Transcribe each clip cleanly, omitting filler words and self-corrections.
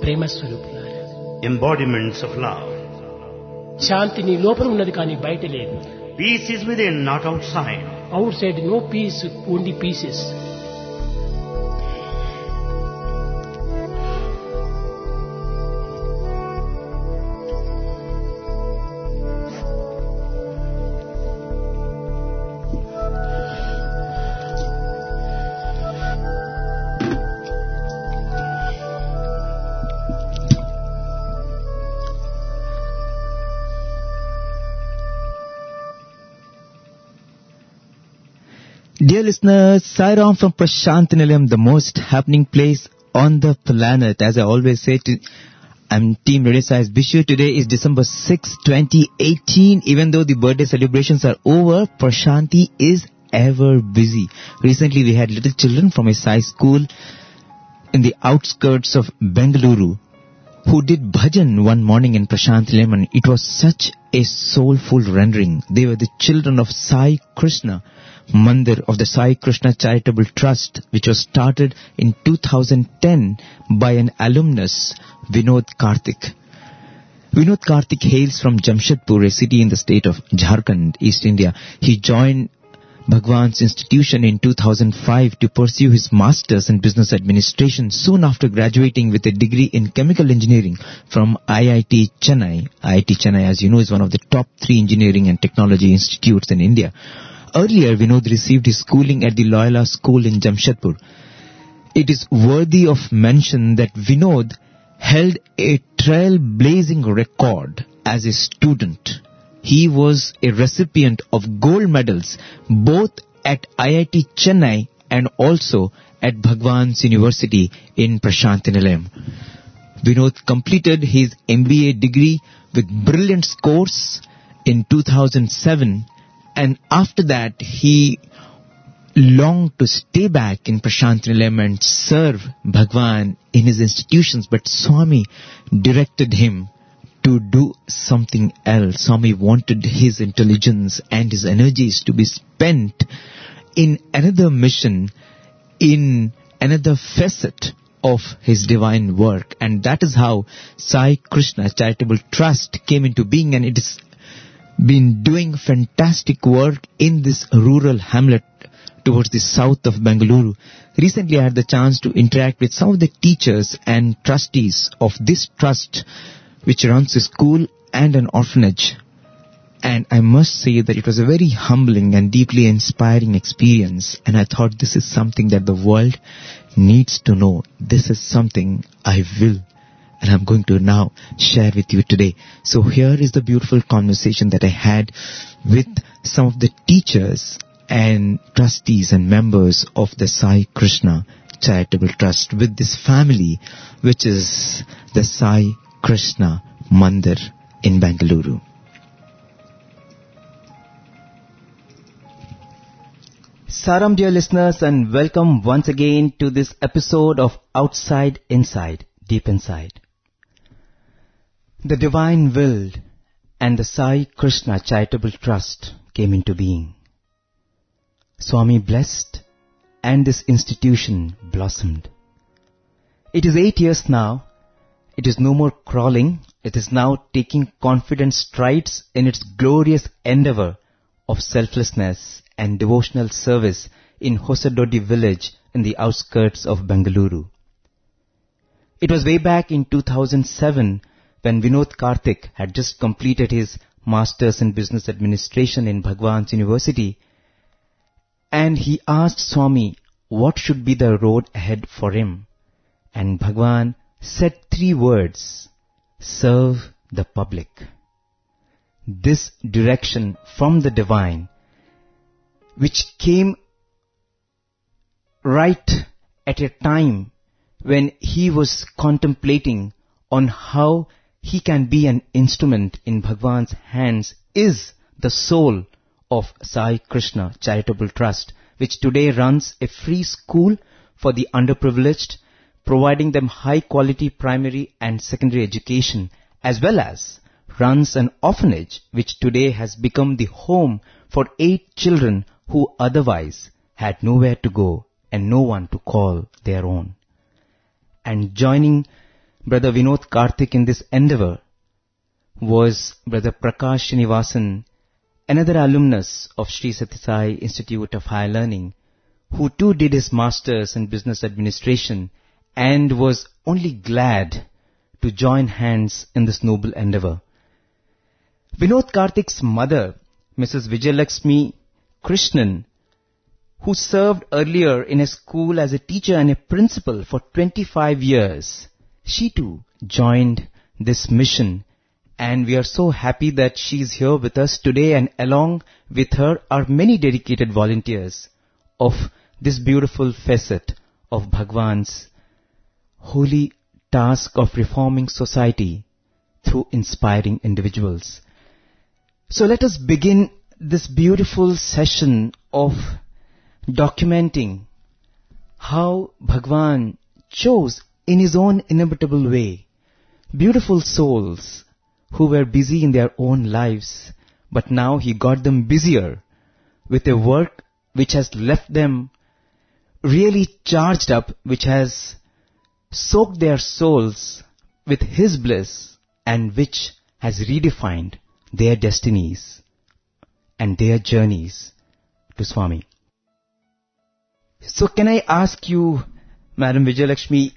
ప్రేమ స్వరూపులారా. embodiments of love. శాంతి నీ లోపల ఉన్నది కానీ బయట లేదు. Peace is within, not outside. Outside no peace, only pieces. Dear listeners, Sai Ram from Prashant Nilayam, the most happening place on the planet. As I always say, I'm Team Radio Sai's Bishu. Today is December 6, 2018. Even though the birthday celebrations are over, Prashanti is ever busy. Recently, we had little children from a Sai school in the outskirts of Bengaluru who did bhajan one morning in Prashant Nilayam, and it was such a soulful rendering. They were the children of Sai Krishna Mandir of the Sai Krishna Charitable Trust, which was started in 2010 by an alumnus, Vinod Karthik. Vinod Karthik hails from Jamshedpur, a city in the state of Jharkhand, East India. He joined Bhagwan's institution in 2005 to pursue his master's in business administration soon after graduating with a degree in chemical engineering from IIT Chennai. IIT Chennai, as you know, is one of the top 3 engineering and technology institutes in India. Earlier, Vinod received his schooling at the Loyola School in Jamshedpur. It is worthy of mention that Vinod held a trailblazing record as a student. He was a recipient of gold medals both at IIT Chennai and also at Bhagwan's University in Prashant Nilayam. Vinod completed his MBA degree with brilliant scores in 2007. And after that, he longed to stay back in Prashant Nilayam and serve Bhagwan in his institutions. But Swami directed him to do something else. Swami wanted his intelligence and his energies to be spent in another mission, in another facet of his divine work. And that is how Sai Krishna Charitable Trust came into being, and it is been doing fantastic work in this rural hamlet towards the south of Bengaluru. Recently, I had the chance to interact with some of the teachers and trustees of this trust, which runs a school and an orphanage. And I must say that it was a very humbling and deeply inspiring experience. And I thought, this is something that the world needs to know. This is something I will, and I'm going to now share with you today. So here is the beautiful conversation that I had with some of the teachers and trustees and members of the Sai Krishna Charitable Trust with this family, which is the Sai Krishna Mandir in Bengaluru. Saram, dear listeners, and welcome once again to this episode of Outside Inside, Deep Inside. The divine will and the Sai Krishna Charitable Trust came into being. Swami blessed and this institution blossomed. It is 8 years now. It is no more crawling. It is now taking confident strides in its glorious endeavor of selflessness and devotional service in Hosadodi village in the outskirts of Bengaluru. It was way back in 2007 when Vinod Karthik had just completed his Master's in Business Administration in Bhagwan's University, and he asked Swami what should be the road ahead for him. And Bhagwan said 3 words: serve the public. This direction from the divine, which came right at a time when he was contemplating on how he can be an instrument in Bhagwan's hands, is the soul of Sai Krishna Charitable Trust, which today runs a free school for the underprivileged, providing them high quality primary and secondary education, as well as runs an orphanage which today has become the home for 8 children who otherwise had nowhere to go and no one to call their own. And joining Brother Vinod Karthik in this endeavor was Brother Prakash Srinivasan, another alumnus of Sri Sathya Sai Institute of Higher Learning, who too did his Masters in Business Administration and was only glad to join hands in this noble endeavor. Vinod Karthik's mother, Mrs. Vijayalakshmi Krishnan, who served earlier in a school as a teacher and a principal for 25 years, she too joined this mission, and we are so happy that she is here with us today, and along with her are many dedicated volunteers of this beautiful facet of Bhagwan's holy task of reforming society through inspiring individuals. So let us begin this beautiful session of documenting how Bhagwan chose in his own inimitable way beautiful souls who were busy in their own lives, but now he got them busier with a work which has left them really charged up, which has soaked their souls with his bliss and which has redefined their destinies and their journeys to Swami. So can I ask you, Madam Vijayalakshmi,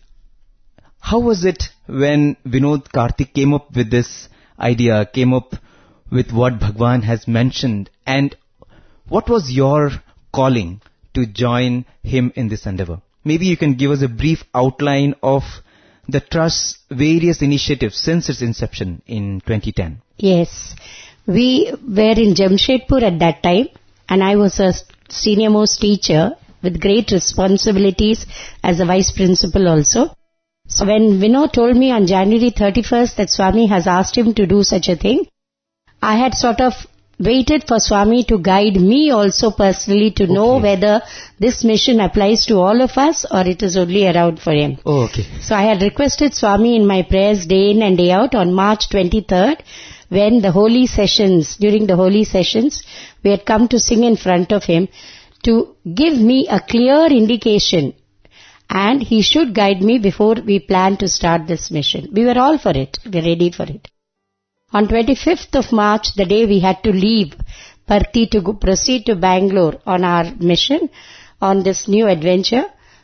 how was it when Vinod Karthik came up with this idea, came up with what Bhagwan has mentioned, and what was your calling to join him in this endeavor? Maybe you can give us a brief outline of the Trust's various initiatives since its inception in 2010. Yes, we were in Jamshedpur at that time, and I was a senior most teacher with great responsibilities as a vice principal also. So when Vinod told me on January 31st that Swami has asked him to do such a thing, I had sort of waited for Swami to guide me also personally to know whether this mission applies to all of us or it is only around for him. Oh, okay. So I had requested Swami in my prayers day in and day out on March 23rd, when during the holy sessions, we had come to sing in front of him to give me a clear indication, and he should guide me before we plan to start this mission. We were all for it. We were ready for it. On 25th of March, the day we had to leave Parthi to proceed to Bangalore on our mission, on this new adventure,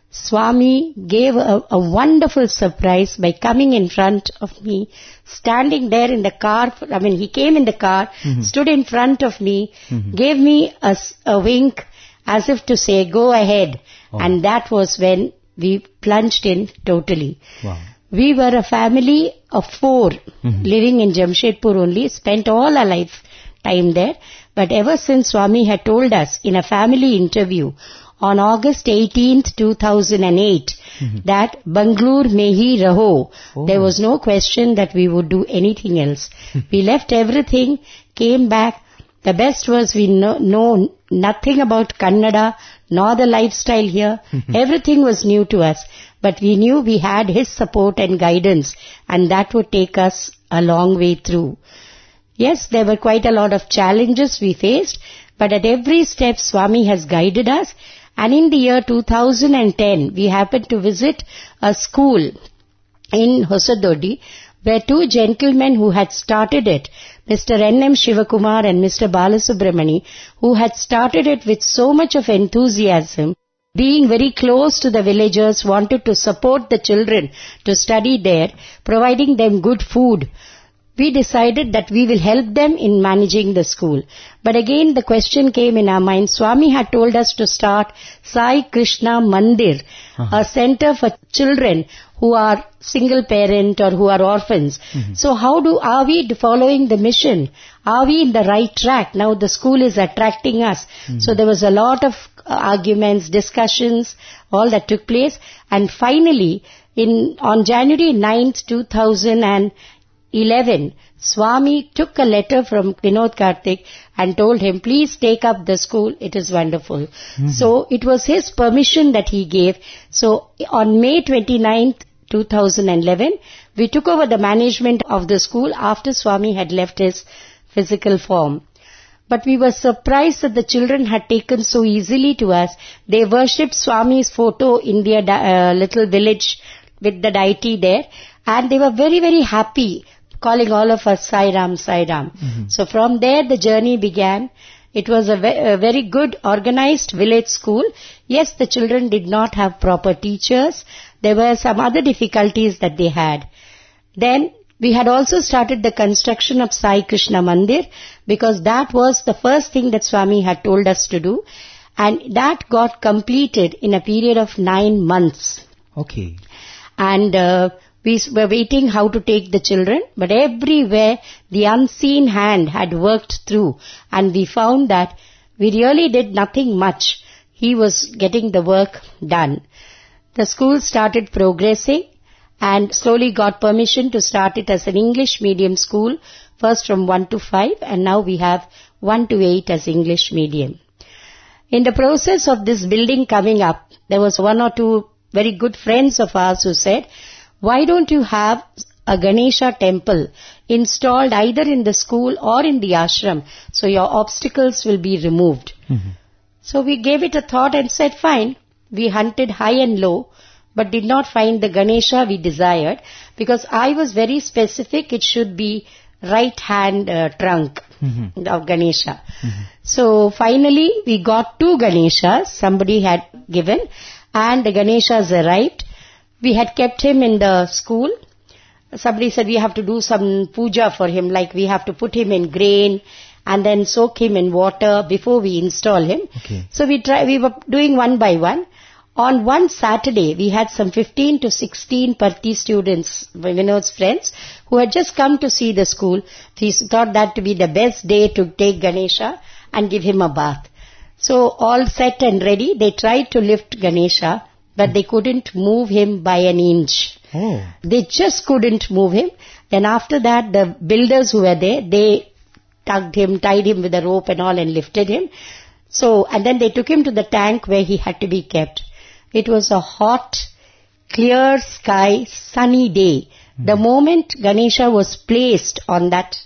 Swami gave a wonderful surprise by coming in front of me, standing there in the car. He came in the car, stood in front of me, gave me a wink as if to say, go ahead. Oh. And that was when we plunged in totally. Wow. We were a family of 4 living in Jamshedpur only, spent all our life time there. But ever since Swami had told us in a family interview on August 18th, 2008, that Bangalore mein hi raho, there was no question that we would do anything else. We left everything, came back. The best was we know nothing about Kannada, nor the lifestyle here. Everything was new to us. But we knew we had his support and guidance, and that would take us a long way through. Yes, there were quite a lot of challenges we faced, but at every step Swami has guided us. And in the year 2010, we happened to visit a school in Hosadodi, where 2 gentlemen who had started it, Mr. N.M. Shivakumar and Mr. Balasubramani, who had started it with so much of enthusiasm, being very close to the villagers, wanted to support the children to study there, providing them good food. We decided that we will help them in managing the school. But again the question came in our mind, Swami had told us to start Sai Krishna Mandir, a center for children who are single parent or who are orphans. So are we following the mission? Are we in the right track? Now the school is attracting us. So there was a lot of arguments, discussions, all that took place. And finally, on January 9th, 2011, Swami took a letter from Vinod Karthik and told him, please take up the school, it is wonderful. So it was his permission that he gave. So on May 29th, 2011, we took over the management of the school after Swami had left his physical form. But we were surprised that the children had taken so easily to us. They worshipped Swami's photo in their little village with the deity there. And they were very, very happy, calling all of us Sai Ram, Sai Ram. So from there the journey began. It was a very good organized village school. Yes, the children did not have proper teachers. There were some other difficulties that they had. Then we had also started the construction of Sai Krishna Mandir, because that was the first thing that Swami had told us to do. And that got completed in a period of 9 months. Okay. And we were waiting how to take the children, but everywhere the unseen hand had worked through, and we found that we really did nothing much. He was getting the work done. The school started progressing and slowly got permission to start it as an English medium school, first from 1 to 5, and now we have 1 to 8 as English medium. In the process of this building coming up, there was 1 or 2 very good friends of ours who said, why don't you have a Ganesha temple installed either in the school or in the ashram, so your obstacles will be removed. So we gave it a thought and said, fine. We hunted high and low, but did not find the Ganesha we desired, because I was very specific, it should be right hand trunk of Ganesha. So finally we got 2 Ganeshas somebody had given, and the Ganeshas arrived. We had kept him in the school. Somebody said we have to do some puja for him, like we have to put him in grain and then soak him in water before we install him. Okay. So we were doing one by one. On one Saturday, we had some 15 to 16 Parthi students, Vinod's friends, who had just come to see the school. We thought that to be the best day to take Ganesha and give him a bath. So all set and ready, they tried to lift Ganesha, but they couldn't move him by an inch. Oh. They just couldn't move him. Then after that, the builders who were there, they tugged him, tied him with a rope and all, and lifted him. So, and then they took him to the tank where he had to be kept. It was a hot, clear sky, sunny day. The moment Ganesha was placed on that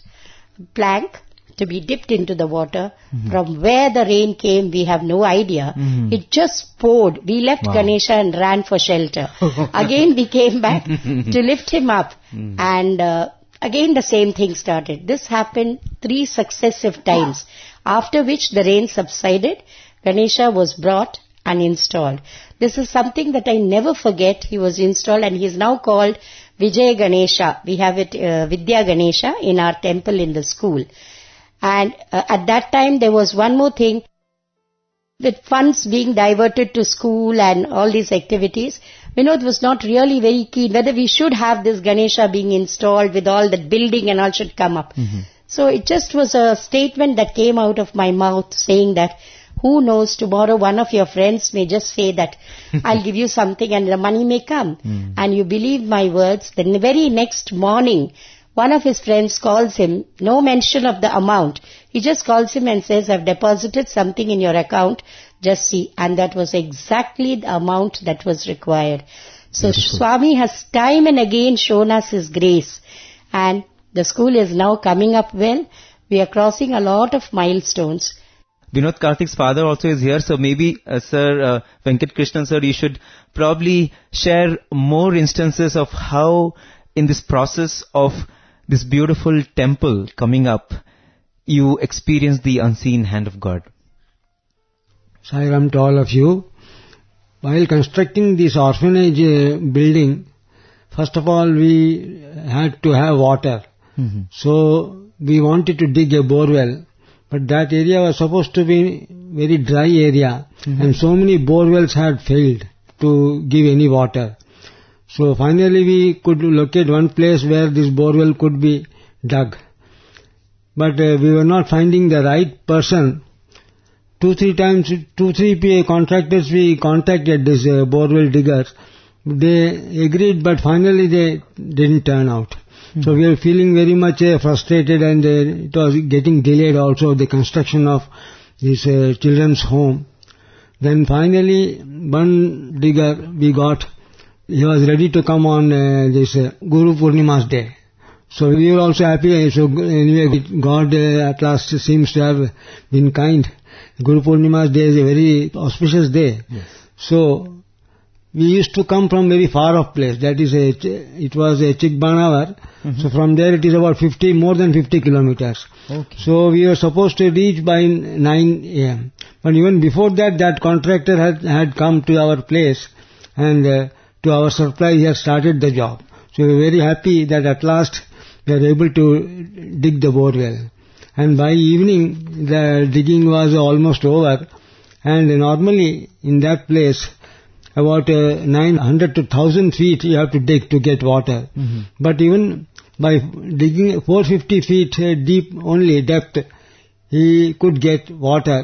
plank to be dipped into the water, from where the rain came, we have no idea. It just poured. We left Ganesha and ran for shelter. Again we came back to lift him up, and again the same thing started. This happened 3 successive times, after which the rain subsided. Ganesha was brought and installed. This is something that I never forget. He was installed, and he is now called Vijay Ganesha. We have it, Vidya Ganesha, in our temple in the school. And at that time there was one more thing, with funds being diverted to school and all these activities. Vinod was not really very keen whether we should have this Ganesha being installed with all that building and all should come up. So it just was a statement that came out of my mouth, saying that who knows, tomorrow one of your friends may just say that I'll give you something and the money may come. And you believe my words, the very next morning one of his friends calls him, no mention of the amount. He just calls him and says, I've deposited something in your account, just see. And that was exactly the amount that was required. So Swami has time and again shown us his grace. And the school is now coming up well. We are crossing a lot of milestones. Vinod Karthik's father also is here, so maybe Sir Venkat Krishnan sir, you should probably share more instances of how in this process of this beautiful temple coming up, you experience the unseen hand of God. Sai Ram to all of you. While constructing this orphanage building, first of all we had to have water. So we wanted to dig a borewell. But that area was supposed to be very dry area, and so many borewells had failed to give any water. So finally we could locate one place where this borewell could be dug. But we were not finding the right person. 2-3 contractors we contacted, this borewell diggers. They agreed, but finally they didn't turn out. So we were feeling very much frustrated, and it was getting delayed also, the construction of this children's home. Then finally one digger we got, he was ready to come on this Guru Purnima's day. So we were also happy. So anyway, God at last seems to have been kind. Guru Purnima's day is a very auspicious day. Yes. So we used to come from very far off place. That is it was a Chikbanavar. So from there it is about more than 50 kilometers. Okay. So we were supposed to reach by 9 a.m. But even before that, that contractor had come to our place, and to our surprise, he had started the job. So we were very happy that at last we were able to dig the borewell. And by evening, the digging was almost over. And normally in that place, about 900 to 1000 feet you have to dig to get water. But even by digging 450 feet deep only depth, he could get water.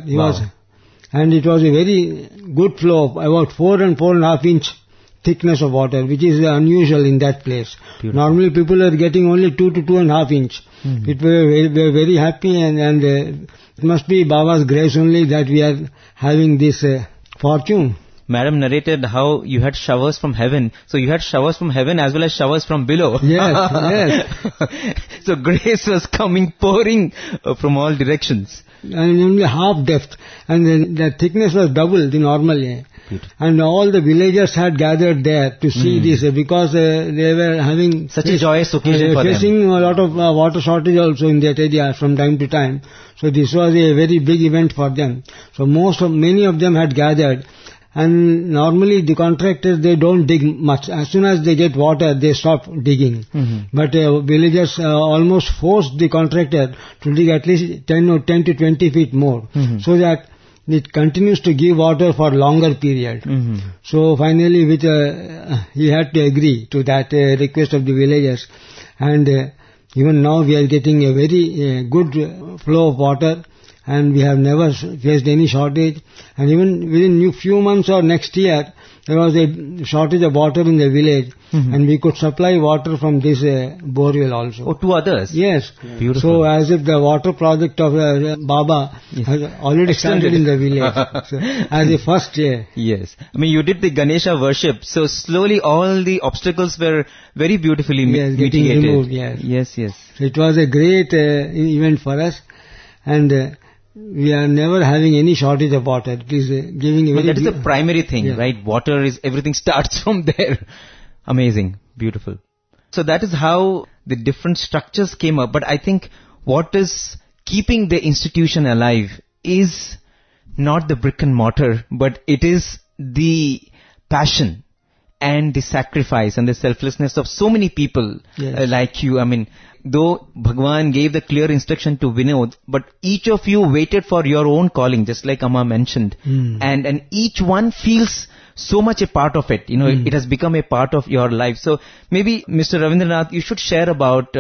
And it was a very good flow of about 4 and 4.5 inch thickness of water, which is unusual in that place. Beautiful. Normally people are getting only 2 to 2.5 inch. We were very happy, and it must be Baba's grace only that we are having this fortune. Madam narrated how you had showers from heaven. So you had showers from heaven as well as showers from below. Yes. So grace was pouring from all directions. And only half depth. And then the thickness was double the normal. Beautiful. And all the villagers had gathered there to see this because they were having such a joyous occasion for them. Facing a lot of water shortage also in that area from time to time. So this was a very big event for them. So many of them had gathered. And normally the contractors, they don't dig much. As soon as they get water, they stop digging. But villagers almost forced the contractor to dig at least 10 to 20 feet more, so that it continues to give water for longer period. So finally, he had to agree to that request of the villagers. And even now we are getting a very good flow of water. And we have never faced any shortage. And even within few months or next year, there was a shortage of water in the village. And we could supply water from this borewell also. Oh, to others? Yes. Beautiful. So as if the water project of Baba has already started in the village. So, as a first year. Yes. I mean, you did the Ganesha worship. So slowly all the obstacles were very beautifully mitigated. Removed, yes. So it was a great event for us. And we are never having any shortage of water. It is giving a very... That is the primary thing, right? Water is, everything starts from there. Amazing. Beautiful. So that is how the different structures came up. But I think what is keeping the institution alive is not the brick and mortar, but it is the passion and the sacrifice and the selflessness of so many people like you. I mean, though Bhagwan gave the clear instruction to Vinod, but each of you waited for your own calling, just like Amma mentioned. And each one feels so much a part of it. You know, it has become a part of your life. So maybe, Mr. Ravindranath, you should share about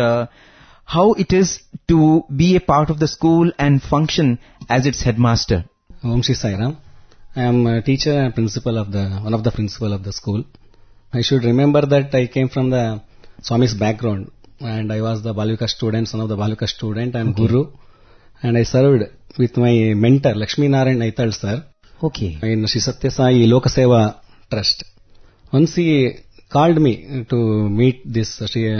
how it is to be a part of the school and function as its headmaster. Om Shri Sai Ram. I am a teacher and principal of one of the principal of the school. I should remember that I came from the Swami's background, and I was the Balvika student, son of the Balvika student. I am Guru, and I served with my mentor, Lakshmi Narayan Aital sir, in Shri Satya Sai Lokaseva Trust. Once he called me to meet this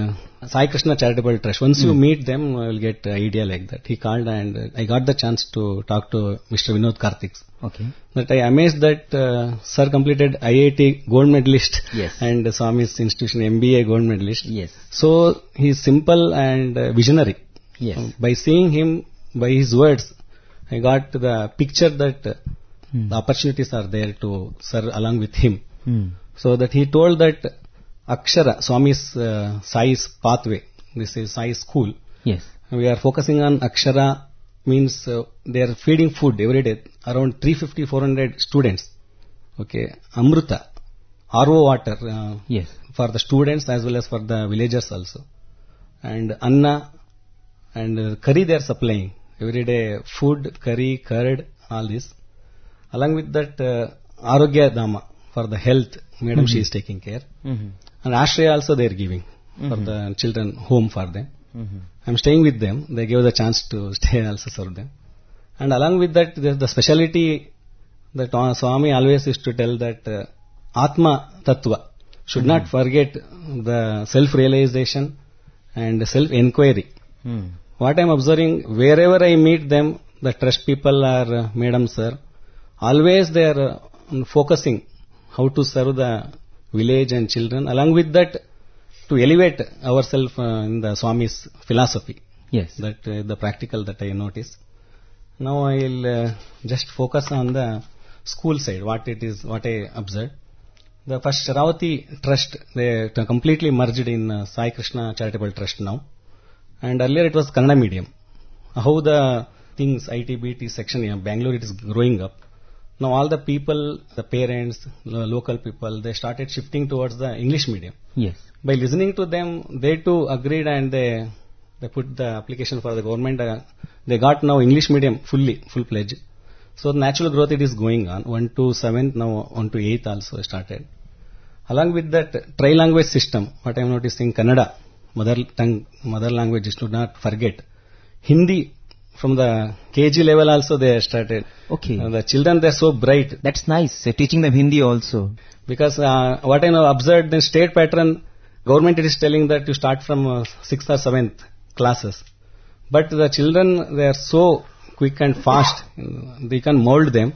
Sai Krishna Charitable Trust. Once you meet them, you will get idea like that. He called, and I got the chance to talk to Mr. Vinod Karthik. That I amazed that sir completed IIT gold medalist and Swami's institution MBA gold medalist. So he is simple and visionary. By seeing him, by his words, I got the picture that the opportunities are there to sir along with him. So that he told that Akshara, Swami's Sai's pathway, this is Sai school. We are focusing on Akshara, means they are feeding food every day, around 350-400 students. Amruta, RO water for the students as well as for the villagers also. And Anna and curry they are supplying. Every day food, curry, curd, all this. Along with that Arogya Dama for the health, madam she is taking care. And Ashraya also they are giving for the children, home for them. I am staying with them. They gave the chance to stay also serve them. And along with that, there is the speciality that Swami always used to tell that Atma Tattva. Should not forget the self-realization and self-enquiry. What I am observing, wherever I meet them, the trust people or madam sir, always they are focusing how to serve the village and children. Along with that, to elevate ourselves in the Swami's philosophy. Yes. That the practical that I notice. Now I will just focus on the school side, what I observed. The first Sharavati Trust, they completely merged in Sai Krishna Charitable Trust now. And earlier it was Kannada medium. How the things, IT/BT section in Bangalore, it is growing up. Now all the people, the parents, the local people, they started shifting towards the English medium. Yes. By listening to them, they too agreed and they put the application for the government. They got now English medium full-fledged. So natural growth it is going on. 1 to 7th, now 1 to 8th also started. Along with that tri-language system, what I am noticing, Kannada, mother language is to not forget. Hindi, from the KG level also they started. Okay. The children, they are so bright. That's nice. Teaching them Hindi also. Because what I know observed, the state pattern, government it is telling that you start from 6th or 7th classes. But the children, they are so quick and fast. They can mold them.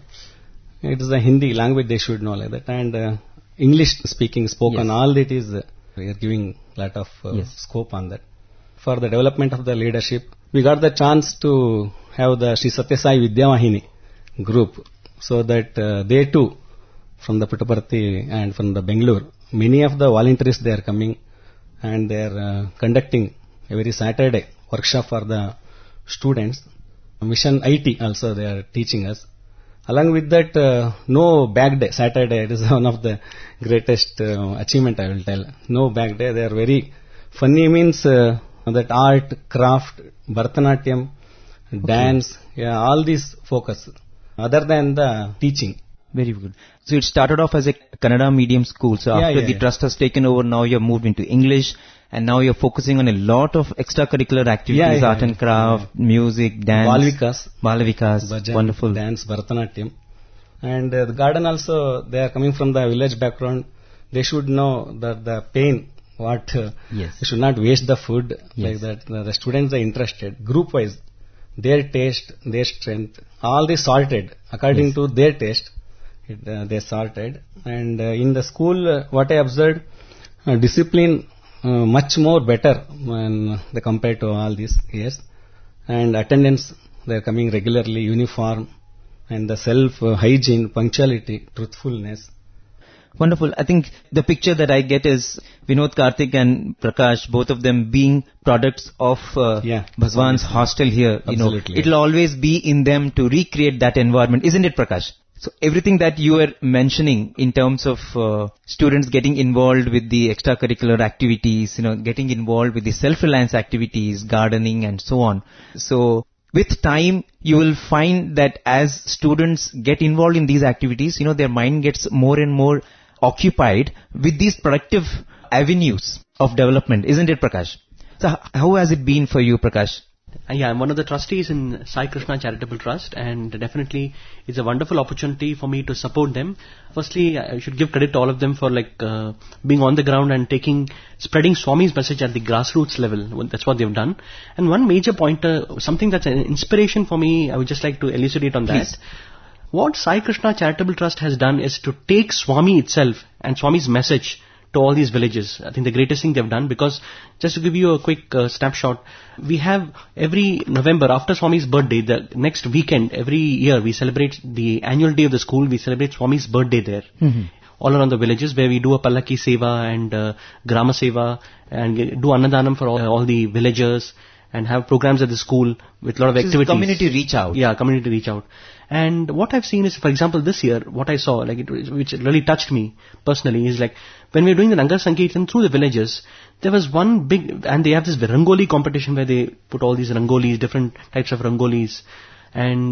It is the Hindi language they should know like that. And English speaking, spoken, Yes. all that is, we are giving lot of Yes. scope on that. For the development of the leadership, we got the chance to have the Sri Satya Sai Vidyavahini group. So that they too, from the Puttaparthi and from the Bangalore, many of the volunteers they are coming and they are conducting every Saturday workshop for the students. Mission IT also they are teaching us. Along with that, no bag day, Saturday, it is one of the greatest achievement I will tell. No bag day, they are very funny, means that art, craft, Bharatanatyam, dance, all these focus, other than the teaching. Very good. So it started off as a Kannada medium school. So after the trust has taken over, now you have moved into English, and now you're focusing on a lot of extracurricular activities, art and craft, music, dance. Balavikas. Bhajan, Wonderful. dance, Bharatanatyam. And the garden also, they are coming from the village background. They should know that the pain, what, Yes. they should not waste the food, Yes. like that. The students are interested, group wise, their taste, their strength, all they sorted according Yes. to their taste. They sorted. And in the school, what I observed, discipline much more better when they compared to all these years. And attendance, they are coming regularly, uniform, and the self-hygiene, punctuality, truthfulness. Wonderful. I think the picture that I get is Vinod Karthik and Prakash, both of them being products of Bhagwan's hostel here. Absolutely. It'll always be in them to recreate that environment, isn't it, Prakash? So everything that you were mentioning in terms of students getting involved with the extracurricular activities, getting involved with the self-reliance activities, gardening and so on. So with time, you will find that as students get involved in these activities, their mind gets more and more occupied with these productive avenues of development, isn't it, Prakash? So how has it been for you, Prakash? Yeah, I'm one of the trustees in Sai Krishna Charitable Trust, and definitely it's a wonderful opportunity for me to support them. Firstly, I should give credit to all of them for being on the ground and spreading Swami's message at the grassroots level. That's what they've done. And one major pointer, something that's an inspiration for me, I would just like to elucidate on Please. that. What Sai Krishna Charitable Trust has done is to take Swami itself and Swami's message to all these villages. I think the greatest thing they've done, because just to give you a quick snapshot, we have every November after Swami's birthday, the next weekend, every year we celebrate the annual day of the school, we celebrate Swami's birthday there. Mm-hmm. All around the villages, where we do a Pallaki Seva and Grama Seva and do Annadanam for all the villagers and have programs at the school with a lot of activities. Community reach out. Yeah, community reach out. And what I've seen is, for example, this year, what I saw, which really touched me personally, is when we were doing the Nagar Sankirtan through the villages, there was one big, and they have this Rangoli competition where they put all these Rangolis, different types of Rangolis. And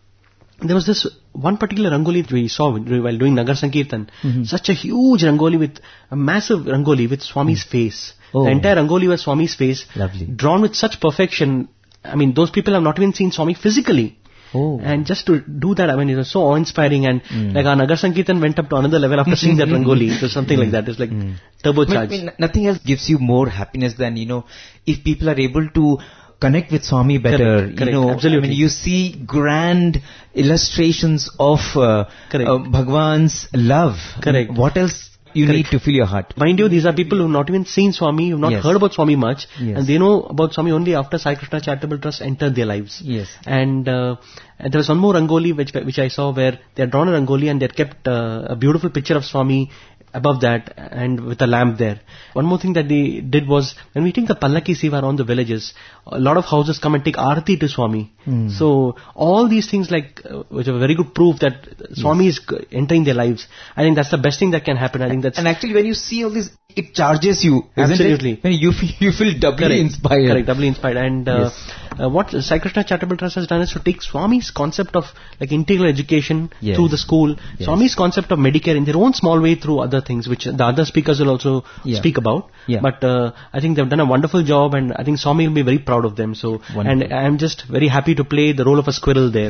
there was this one particular Rangoli we saw while doing Nagar Sankirtan. Mm-hmm. Such a huge Rangoli with a massive Rangoli with Swami's face. Oh. The entire Rangoli was Swami's face. Lovely. Drawn with such perfection. I mean, those people have not even seen Swami physically. Oh. And just to do that, I mean, it was so awe-inspiring, and our Nagar Sankirtan went up to another level after seeing that Rangoli. It was something like that. It's turbocharged. I mean, nothing else gives you more happiness than, if people are able to connect with Swami better. Correct, absolutely. I mean, you see grand illustrations of Bhagwan's love. Correct. What else you need to fill your heart. Mind you, these are people who have not even seen Swami, who have not Yes. heard about Swami much, Yes. and they know about Swami only after Sai Krishna Charitable Trust entered their lives. Yes. And there was one more Rangoli which I saw where they had drawn a Rangoli and they had kept a beautiful picture of Swami above that and with a lamp there. One more thing that they did was, when we take the Pallaki Seva around the villages, a lot of houses come and take Aarti to Swami. So all these things which are very good proof that Swami is entering their lives. I think that's the best thing that can happen. I think that's... And actually, when you see all this, it charges you, isn't Absolutely. it? When you feel doubly Correct. inspired. Correct, doubly inspired. And Yes. what Sai Krishna Charitable Trust has done is to take Swami's concept of integral education Yes. through the school, Yes. Swami's concept of Medicare in their own small way through other things, which the other speakers will also Yeah. speak about. Yeah. But I think they've done a wonderful job, and I think Swami will be very proud of them. So, Wonderful. and I'm just very happy to play the role of a squirrel there.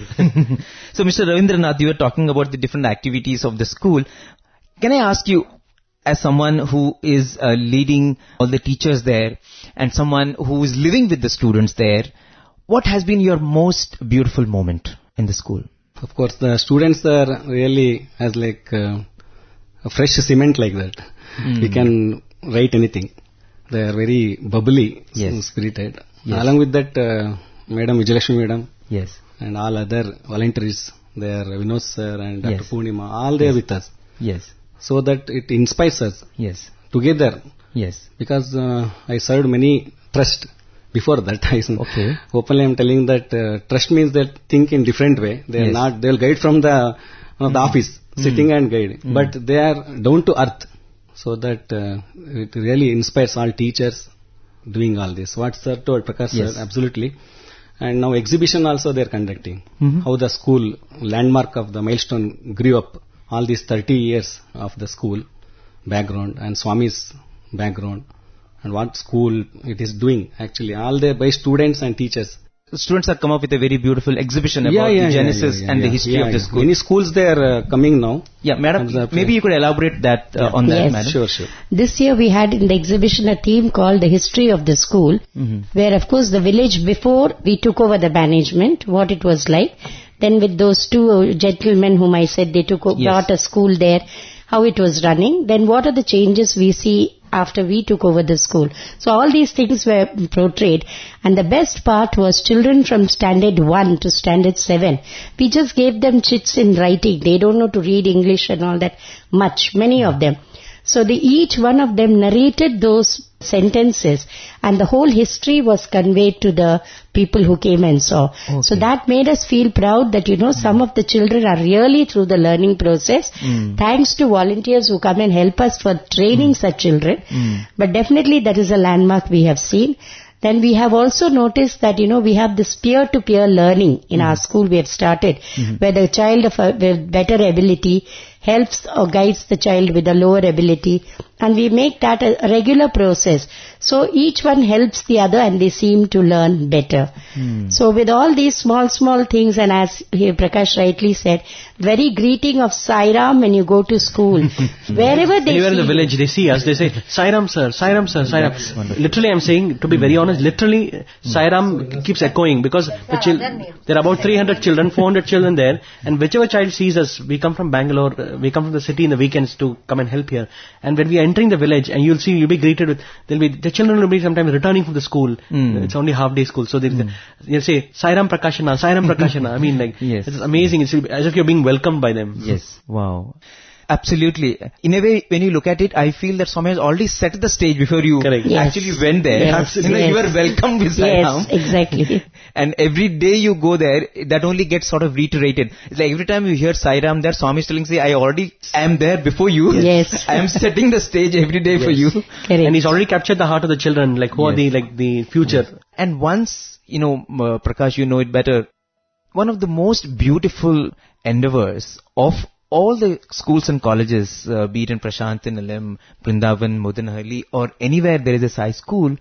So, Mr. Ravindranath, you were talking about the different activities of the school. Can I ask you, as someone who is leading all the teachers there, and someone who is living with the students there, what has been your most beautiful moment in the school? Of course, the students are really as like a fresh cement like that. We can write anything. They are very bubbly, Yes. spirited. Yes. Along with that, Madam Vijayalakshmi Madam Yes. and all other volunteers, they are Vinod sir and Dr. Yes. Purnima, all they are with us. Yes. So that it inspires us Yes. together. Yes. Because I served many trust before that. Okay. Openly I am telling that trust means they think in different way. They are Yes. not. They will guide from the office, sitting and guide. But they are down to earth, so that it really inspires all teachers doing all this. What sir told, Prakash Yes. sir, absolutely. And now exhibition also they are conducting. Mhm. How the school landmark of the milestone grew up. All these 30 years of the school background and Swami's background, and what school it is doing actually, all they by students and teachers. The students have come up with a very beautiful exhibition about the genesis and the history of the school. Many schools they are coming now. Yeah, madam, Exactly. maybe you could elaborate that on that, Yes. madam. Sure. This year we had in the exhibition a theme called the history of the school, where of course the village before we took over the management, what it was like. Then with those two gentlemen whom I said they brought a school there, how it was running. Then what are the changes we see after we took over the school. So all these things were portrayed. And the best part was children from standard 1 to standard 7. We just gave them chits in writing. They don't know to read English and all that much, many of them. So each one of them narrated those sentences, and the whole history was conveyed to the people who came and saw. Okay. So that made us feel proud that, some of the children are really through the learning process, thanks to volunteers who come and help us for training such children. But definitely that is a landmark we have seen. Then we have also noticed that, we have this peer-to-peer learning in our school we have started, where the child with better ability helps or guides the child with a lower ability, and we make that a regular process. So each one helps the other and they seem to learn better. So with all these small things, and as Prakash rightly said, very greeting of Sai Ram when you go to school. Wherever they Anywhere in the see village, they see us, they say, Sai Ram sir, Sai Ram sir, Sai Ram. Literally, I'm saying, to be very honest, literally, Sai Ram keeps echoing because there are about 300 children, 400 children there, and whichever child sees us, we come from Bangalore, we come from the city in the weekends to come and help here. And when we are entering the village, and you'll be greeted with, the children will be sometimes returning from the school. It's only half day school, so they'll say, Sai Ram Prakashana, Sai Ram Prakashana. I mean, Yes. it's amazing. It's as if you're being welcomed by them. Yes. Wow. Absolutely. In a way, when you look at it, I feel that Swami has already set the stage before you Correct. Yes. actually went there. Yes. You were welcomed with Sai Ram. Yes, exactly. And every day you go there, that only gets sort of reiterated. It's like every time you hear Sai Ram there, Swami is telling, say, I already am there before you. Yes. I am setting the stage every day for you. Correct. And he's already captured the heart of the children, who are the future. And once, Prakash, you know it better, one of the most beautiful endeavors of all the schools and colleges, be it in Prashant Nilayam, Vrindavan, Modanahalli, or anywhere there is a Sai school,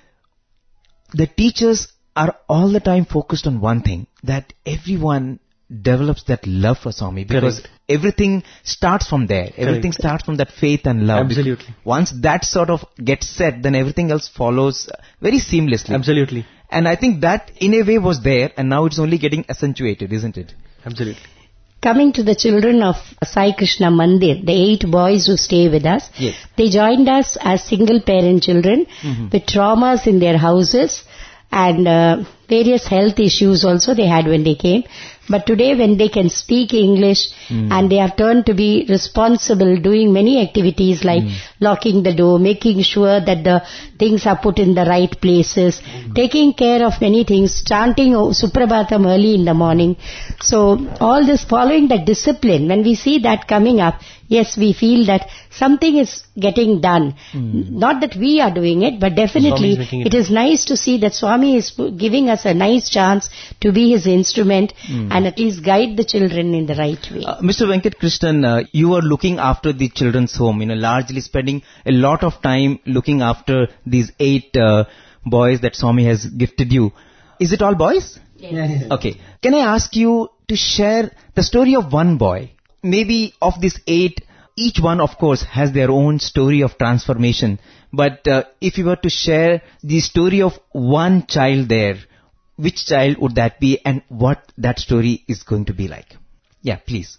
the teachers are all the time focused on one thing, that everyone develops that love for Swami, because everything starts from there. Everything starts from that faith and love. Absolutely. Once that sort of gets set, then everything else follows very seamlessly. Absolutely. And I think that in a way was there, and now it's only getting accentuated, isn't it? Absolutely. coming to the children of Sai Krishna Mandir, the 8 boys who stay with us, Yes. they joined us as single parent children with traumas in their houses and various health issues also they had when they came. But today when they can speak English and they have turned to be responsible, doing many activities like locking the door, making sure that the things are put in the right places, taking care of many things, chanting Suprabhatam early in the morning. So all this following the discipline, when we see that coming up, yes, we feel that something is getting done. Not that we are doing it, but definitely Swami is making it it is nice to see that Swami is giving us a nice chance to be his instrument and at least guide the children in the right way. Mr. Venkat Krishnan, you are looking after the children's home, largely spending a lot of time looking after these 8 boys that Swami has gifted you. Is it all boys? Yes. Okay. Can I ask you to share the story of one boy? Maybe of these 8, each one of course has their own story of transformation. But if you were to share the story of one child there, which child would that be and what that story is going to be like? Yeah, please.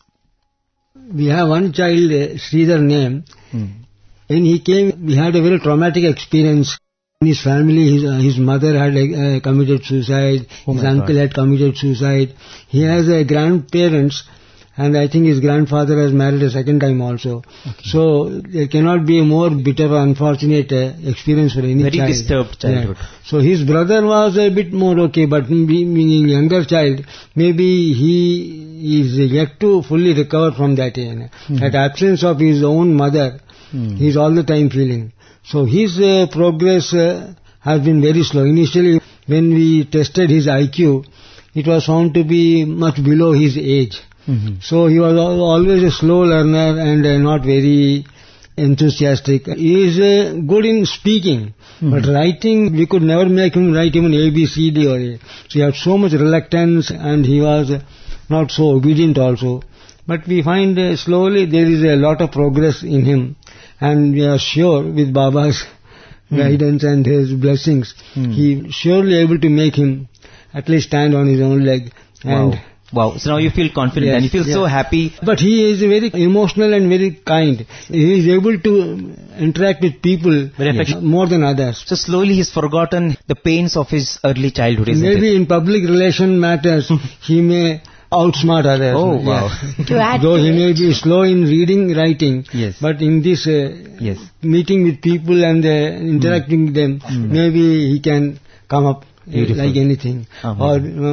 We have one child, Sridhar name. When he came, we had a very traumatic experience. In his family, his mother had committed suicide, his uncle had committed suicide. He has grandparents, and I think his grandfather has married a second time also. So there cannot be a more bitter or unfortunate experience for any Very child. disturbed childhood. Yeah. So his brother was a bit more okay, but being a younger child, maybe he is yet to fully recover from that. That absence of his own mother, he is all the time feeling. So his progress has been very slow. Initially, when we tested his IQ, it was found to be much below his age. So he was always a slow learner and not very enthusiastic. He is good in speaking, but writing, we could never make him write even A, B, C, D or A. So he had so much reluctance and he was not so obedient also. But we find slowly there is a lot of progress in him, and we are sure with Baba's guidance and his blessings, he surely able to make him at least stand on his own leg. And Wow. So now you feel confident and you feel so happy. But he is very emotional and very kind. He is able to interact with people more than others. So slowly he's forgotten the pains of his early childhood, isn't Maybe it? in public relation matters, he may outsmart others. Oh, wow. To add Though to he it, may be slow in reading, writing, but in this meeting with people and interacting with them, maybe he can come up like anything. Or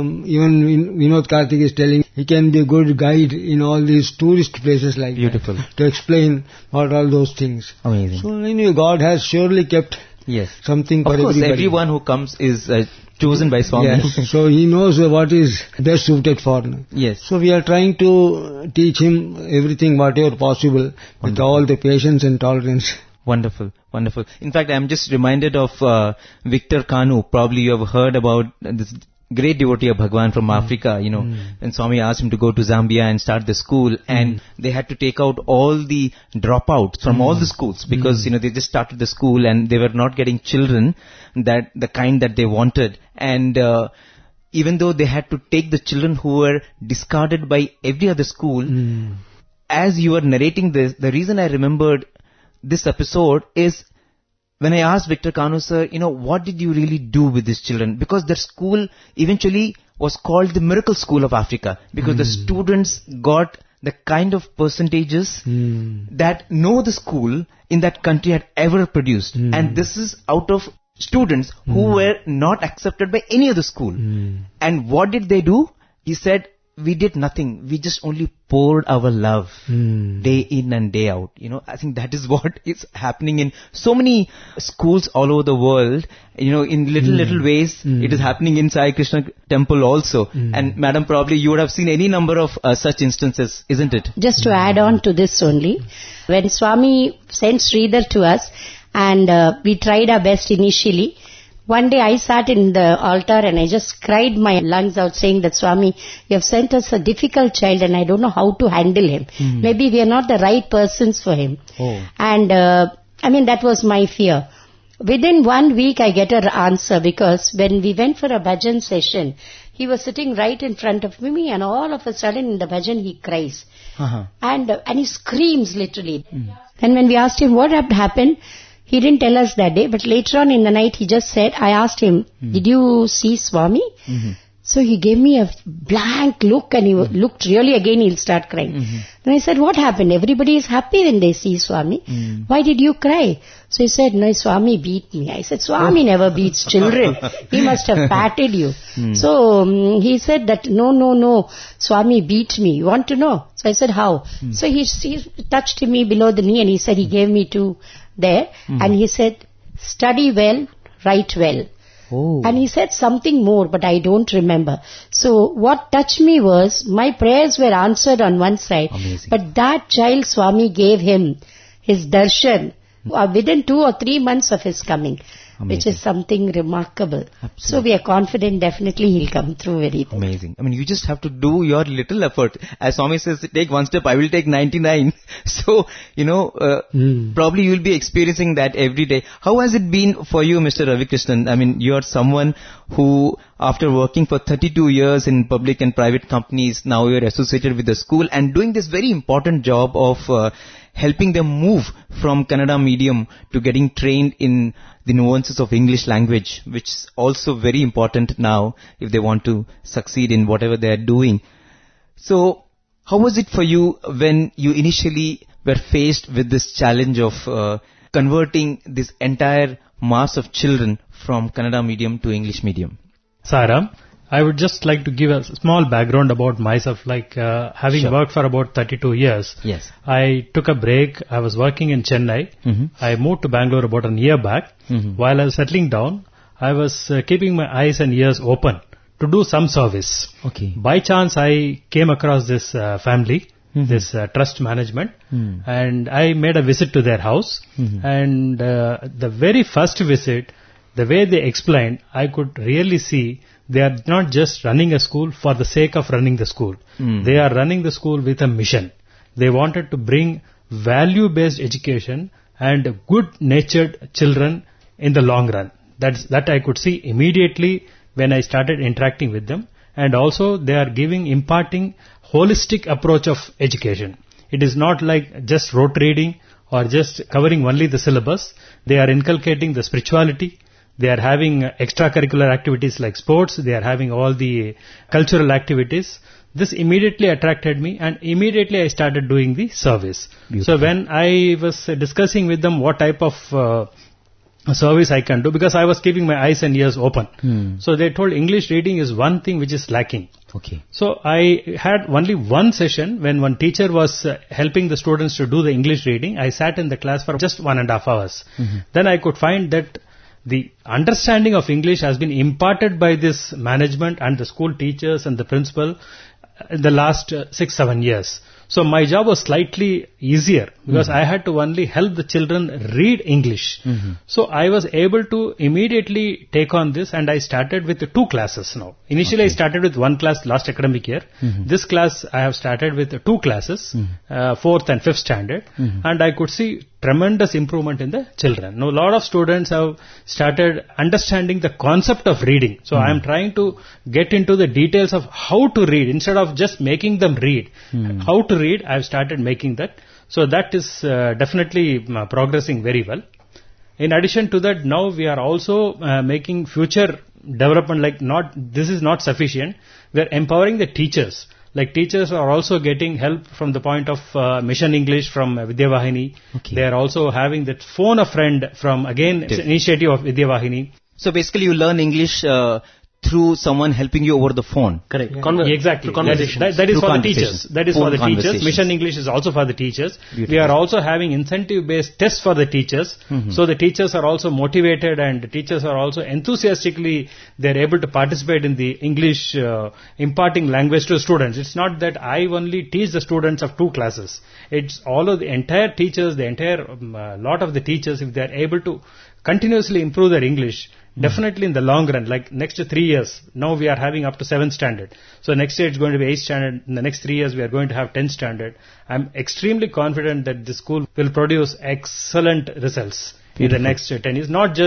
even Vinod Karthik is telling, he can be a good guide in all these tourist places like that, to explain what all those things. Amazing. So God has surely kept something for everybody. Of course, everyone who comes is chosen by Swami. Yes. So he knows what is best suited for him. Yes. So we are trying to teach him everything whatever possible with all the patience and tolerance. Wonderful, wonderful. In fact, I'm just reminded of Victor Kanu. Probably you have heard about this great devotee of Bhagwan from Africa, and Swami asked him to go to Zambia and start the school, and they had to take out all the dropouts from all the schools because, they just started the school and they were not getting children that the kind that they wanted. And even though they had to take the children who were discarded by every other school, as you were narrating this, the reason I remembered this episode is when I asked Victor Kanu sir, what did you really do with these children? Because their school eventually was called the Miracle School of Africa because the students got the kind of percentages that no other school in that country had ever produced. And this is out of students who were not accepted by any other school. And what did they do? He said, we did nothing. We just only poured our love day in and day out. I think that is what is happening in so many schools all over the world. In little ways, it is happening in Sai Krishna temple also. And Madam, probably you would have seen any number of such instances, isn't it? Just to add on to this only, when Swami sent Sridhar to us, and we tried our best initially, one day I sat in the altar and I just cried my lungs out saying that Swami, you have sent us a difficult child and I don't know how to handle him. Maybe we are not the right persons for him. And that was my fear. Within 1 week I get an answer because when we went for a bhajan session, He was sitting right in front of me, and all of a sudden in the bhajan he cries. And he screams literally. And when we asked him what had happened, he didn't tell us that day, but later on in the night he just said, I asked him, did you see Swami? So he gave me a blank look, and he looked really again, he'll start crying. And I said, what happened? Everybody is happy when they see Swami. Why did you cry? So he said, no, Swami beat me. I said, Swami never beats children. He must have patted you. So he said that, no, Swami beat me. You want to know? So I said, how? So he touched me below the knee, and he said he gave me 2 there. And he said, study well, write well. And he said something more, but I don't remember. So what touched me was, my prayers were answered on one side. Amazing. But that child, Swami gave him his darshan within 2 or 3 months of his coming. Which is something remarkable. Absolutely. So we are confident definitely he'll come through very well. Amazing. I mean, you just have to do your little effort. As Swami says, take one step, I will take 99. So, probably you will be experiencing that every day. How has it been for you, Mr. Ravi Krishnan? I mean, you are someone who, after working for 32 years in public and private companies, now you are associated with the school and doing this very important job of helping them move from Kannada medium to getting trained in the nuances of English language, which is also very important now if they want to succeed in whatever they are doing. So, how was it for you when you initially were faced with this challenge of converting this entire mass of children from Kannada medium to English medium? Sairam, I would just like to give a small background about myself, having worked for about 32 years. Yes. I took a break. I was working in Chennai. I moved to Bangalore about a year back. While I was settling down, I was keeping my eyes and ears open to do some service. Okay. By chance, I came across this family, this trust management, and I made a visit to their house. And the very first visit, the way they explained, I could really see they are not just running a school for the sake of running the school. They are running the school with a mission. They wanted to bring value-based education and good-natured children in the long run. That I could see immediately when I started interacting with them. And also they are imparting holistic approach of education. It is not like just rote reading or just covering only the syllabus. They are inculcating the spirituality. They are having extracurricular activities like sports. They are having all the cultural activities. This immediately attracted me, and immediately I started doing the service. Beautiful. So when I was discussing with them what type of service I can do, because I was keeping my eyes and ears open. So they told English reading is one thing which is lacking. Okay. So I had only one session when one teacher was helping the students to do the English reading. I sat in the class for just 1.5 hours. Then I could find that the understanding of English has been imparted by this management and the school teachers and the principal in the last 6-7 years. So my job was slightly easier because I had to only help the children read English. So I was able to immediately take on this, and I started with 2 classes now. Initially I started with 1 class last academic year. This class I have started with 2 classes, 4th and 5th standard, and I could see tremendous improvement in the children. Now a lot of students have started understanding the concept of reading. So I am trying to get into the details of how to read instead of just making them read. How to read, I have started making that. So that is definitely progressing very well. In addition to that, now we are also making future development, this is not sufficient. We are empowering the teachers. Like teachers are also getting help from the point of Mission English from Vidyavahini. They are also having that phone a friend from, again, it's an initiative of Vidyavahini. So basically you learn English through someone helping you over the phone. Correct. Exactly. That is for the teachers. That is for the teachers. Mission English is also for the teachers. Beautiful. We are also having incentive-based tests for the teachers. So the teachers are also motivated, and the teachers are also enthusiastically, they are able to participate in the English imparting language to the students. It's not that I only teach the students of 2 classes. It's all of the entire teachers, the entire lot of the teachers, if they are able to continuously improve their English, definitely in the long run, like next 3 years, now we are having up to 7th standard. So next year it's going to be 8th standard. In the next 3 years we are going to have 10th standard. I'm extremely confident that the school will produce excellent results in the next 10 years. Not just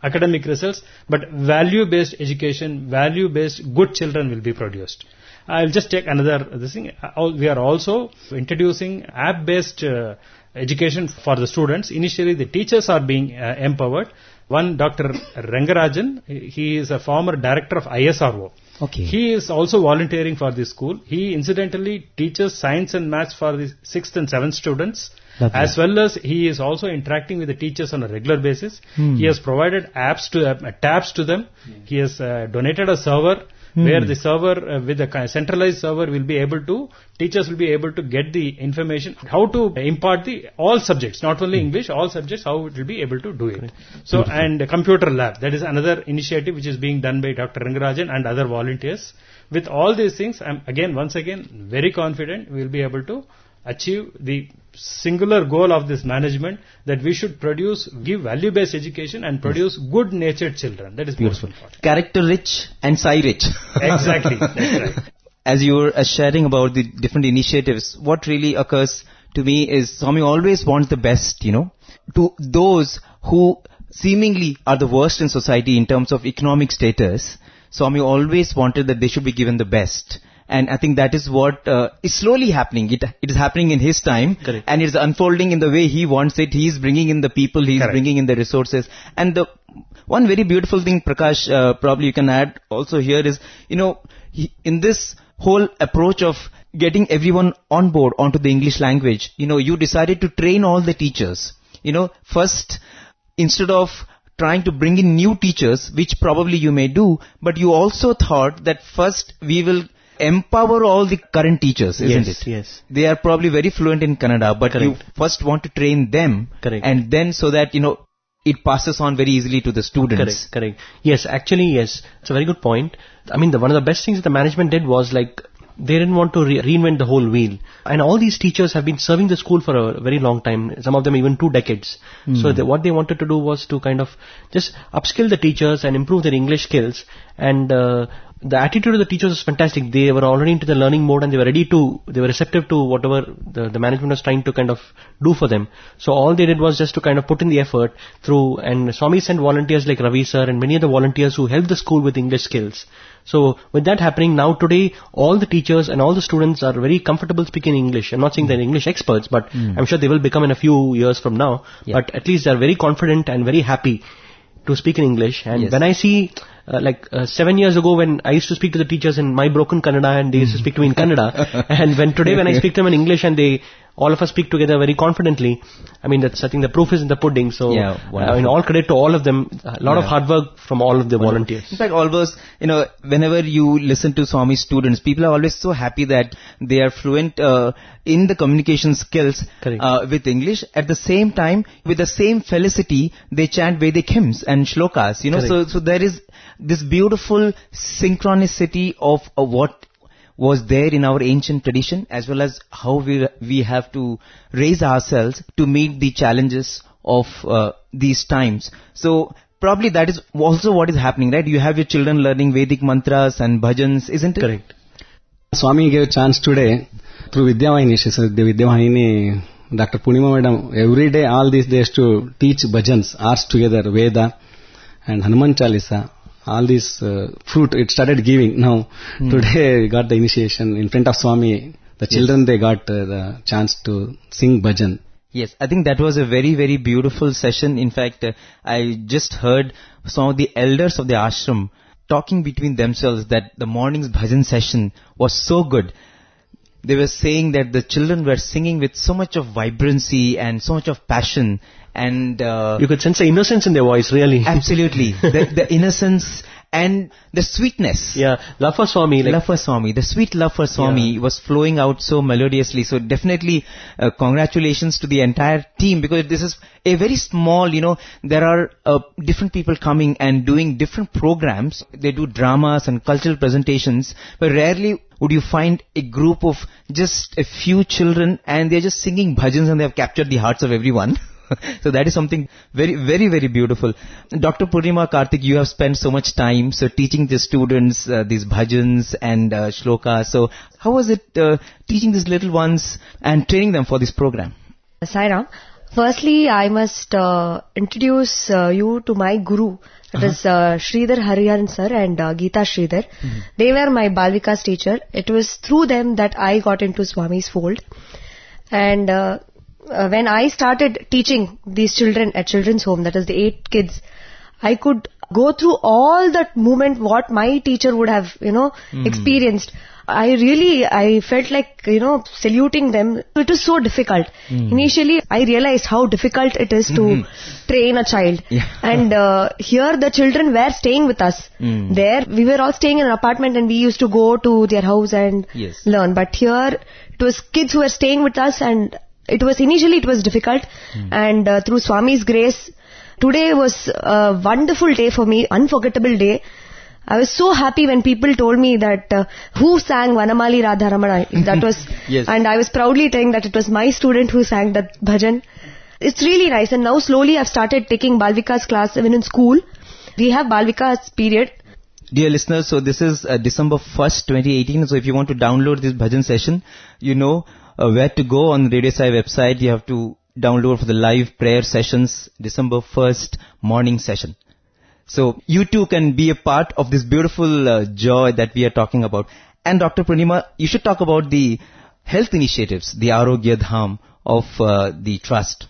academic results, but value-based education, value-based good children will be produced. I'll just take another this thing. We are also introducing app-based education for the students. Initially, the teachers are being empowered. One, Dr. Rangarajan, he is a former director of ISRO. Okay. He is also volunteering for this school. He incidentally teaches science and maths for the 6th and 7th students. Lovely. As well as he is also interacting with the teachers on a regular basis. He has provided tabs to them. He has donated a server where the server with a centralized server will be able to, teachers will be able to get the information how to impart all subjects, not only English, all subjects, how it will be able to do it. So, and a computer lab, that is another initiative which is being done by Dr. Rangarajan and other volunteers. With all these things, I'm once again very confident we will be able to achieve the singular goal of this management, that we should give value-based education and produce good-natured children. That is beautiful. Most important. Character rich and Sai rich. Exactly, that's right. As you were sharing about the different initiatives, what really occurs to me is Swami always wants the best, to those who seemingly are the worst in society in terms of economic status. Swami always wanted that they should be given the best. And I think that is what is slowly happening. It is happening in his time. Correct. And it is unfolding in the way he wants it. He is bringing in the people, he is bringing in the resources. And the one very beautiful thing, Prakash, probably you can add also here is, in this whole approach of getting everyone on board onto the English language, you decided to train all the teachers. First, instead of trying to bring in new teachers, which probably you may do, but you also thought that first we will empower all the current teachers, isn't it? Yes. They are probably very fluent in Kannada, but you first want to train them. Correct. And then so that, it passes on very easily to the students. Correct. Yes, actually, yes. It's a very good point. I mean, one of the best things that the management did was they didn't want to reinvent the whole wheel. And all these teachers have been serving the school for a very long time, some of them even 2 decades. So what they wanted to do was to kind of just upskill the teachers and improve their English skills. And the attitude of the teachers was fantastic. They were already into the learning mode and they were receptive to whatever the management was trying to kind of do for them. So all they did was just to kind of put in the effort through, and Swami sent volunteers like Ravi sir and many other volunteers who helped the school with English skills. So with that happening, now today, all the teachers and all the students are very comfortable speaking English. I'm not saying they're English experts, but I'm sure they will become in a few years from now. Yeah. But at least they're very confident and very happy to speak in English. And when I see, 7 years ago when I used to speak to the teachers in my broken Kannada and they used to speak to me in Kannada, and when I speak to them in English and all of us speak together very confidently, I think the proof is in the pudding. So, all credit to all of them. A lot of hard work from all of the volunteers. In fact, always, whenever you listen to Swami students, people are always so happy that they are fluent in the communication skills with English. At the same time, with the same felicity, they chant Vedic hymns and shlokas. So there is this beautiful synchronicity of what was there in our ancient tradition, as well as how we have to raise ourselves to meet the challenges of these times. So probably that is also what is happening, right? You have your children learning Vedic mantras and bhajans, isn't it? Correct. Swami gave a chance today through Vidyavahini. She said the Vidyavahini, Dr. Purnima Madam, every day, all these days to teach bhajans, arts together, Veda and Hanuman Chalisa. All this fruit it started giving. Now today we got the initiation in front of Swami. The children, they got the chance to sing bhajan. Yes, I think that was a very, very beautiful session. In fact, I just heard some of the elders of the ashram talking between themselves that the morning's bhajan session was so good. They were saying that the children were singing with so much of vibrancy and so much of passion. And you could sense the innocence in their voice, really. Absolutely. the innocence and the sweetness. Yeah, love for Swami. Love for Swami. The sweet love for Swami was flowing out so melodiously. So definitely congratulations to the entire team, because this is a very small, there are different people coming and doing different programs. They do dramas and cultural presentations, but rarely would you find a group of just a few children and they're just singing bhajans and they have captured the hearts of everyone. So that is something very, very, very beautiful. Dr. Purnima Karthik, you have spent so much time teaching the students these bhajans and shlokas. So how was it teaching these little ones and training them for this program? Sairam, Firstly, I must introduce you to my guru. That is Sridhar Hariharan sir and Geeta Sridhar. They were my Balvikas teacher. It was through them that I got into Swami's fold. And when I started teaching these children at children's home, that is the 8 kids, I could go through all that movement what my teacher would have, experienced. I felt like, saluting them. It was so difficult. Initially, I realized how difficult it is to train a child. Yeah. And here the children were staying with us. There, we were all staying in an apartment and we used to go to their house and learn. But here, it was kids who were staying with us, and initially it was difficult. And through Swami's grace, today was a wonderful day for me, unforgettable day. I was so happy when people told me that who sang Vanamali Radharamana. That was, and I was proudly telling that it was my student who sang that bhajan. It's really nice. And now slowly I've started taking Balvikas class even in school. We have Balvikas period. Dear listeners, so this is December 1st, 2018. So if you want to download this bhajan session, you know where to go on the Radio Sai website. You have to download for the live prayer sessions, December 1st morning session. So you too can be a part of this beautiful joy that we are talking about. And Dr. Purnima, you should talk about the health initiatives, the Arogya Dham of the trust.